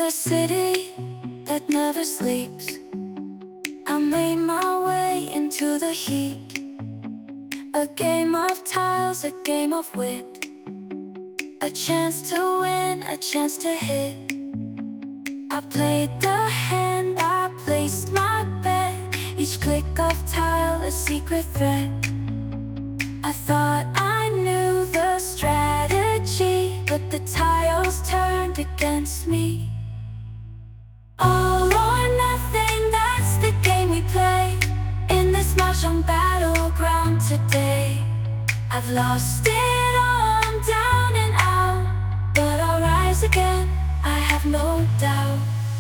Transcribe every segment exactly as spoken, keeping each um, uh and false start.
a city that never sleeps. I made my way into the heat. A game of tiles, a game of wit. A chance to win, a chance to hit. I played the hand, I placed my bet. Each click of tile, a secret threat. I thought I knew the strategy, but the tiles turned against me. All or nothing, that's the game we play. In this mahjong battleground today, I've lost it all, I'm down and out, but I'll rise again, I have no doubt.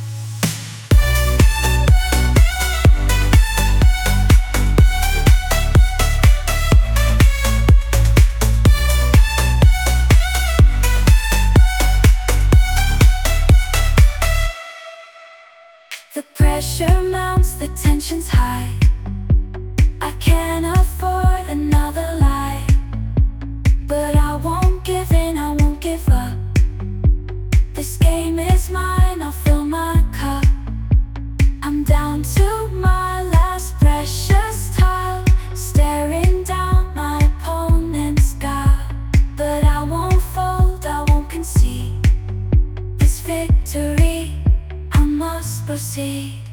The pressure mounts, the tension's high. I can't afford another lie, but I won't give in, I won't give up. This game is mine, I'll fill my cup. I'm down to my last precious tile, staring down my opponent's god. But I won't fold, I won't concede. This victory, I must proceed.